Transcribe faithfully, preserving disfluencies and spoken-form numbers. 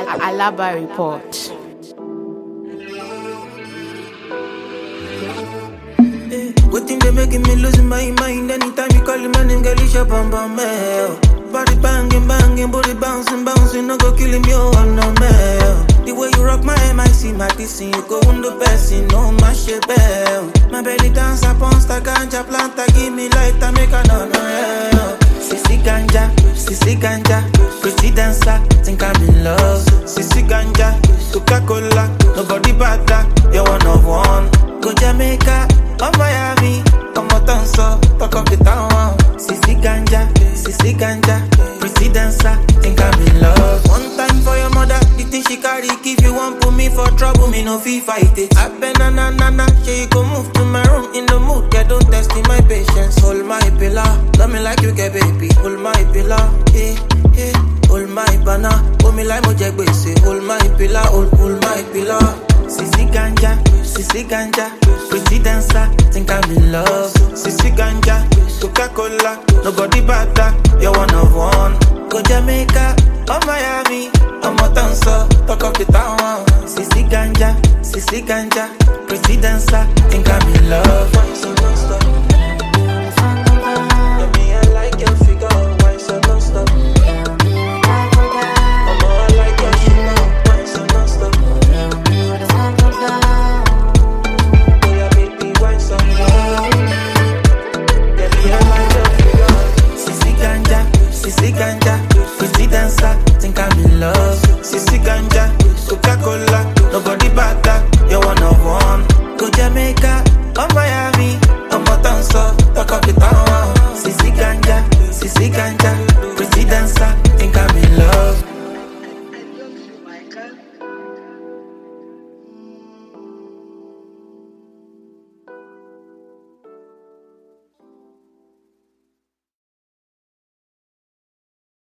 Alaba Report. Waiting they making me lose my mind. Anytime you call him, my name, girl, it's your bum bum mail. Body banging, banging, body bouncing, bouncing, no go killing me, oh, I'm no mail. The way you rock my M I C, my D C, you go on the best, you know my shit bell. My belly dance upon sta ganja planta, give me light, I make a no no yeah. Sissy ganja, sissy ganja, pretty dancer, think I'm in love. Sissy ganja, Coca-Cola, nobody better, you're one of one. Go Jamaica, or Miami, I'm a dancer, talk of the town. Sissy ganja, sissy ganja, pretty dancer, think I'm in love. One time for your mother, the thing she carry, if you want put me for trouble, me no fee fight it. I been na na na na, she go move to my room in the mood, yeah, don't test in my patience. Hold my pillar, love me like you get baby, hold my pillar, eh, eh, hold my banana, hold me like Mojagbe, say, hold my pillar, hold, hold my pillar. Sissy ganja, sissy ganja, pretty dancer, think I'm in love. Sissy ganja, Coca-Cola, nobody better, you're one of one. Go Jamaica, or Miami, I'm a dancer, talk of the town. Sissy ganja, sissy ganja, pretty dancer, think I'm in love. Let me, I like your figure, why so non-stop? Sissy ganja, pretty dancer, think I'm in love. Sissy ganja, Coca-Cola, nobody better, you're one of one. Go Jamaica, or Miami, I'm a dancer,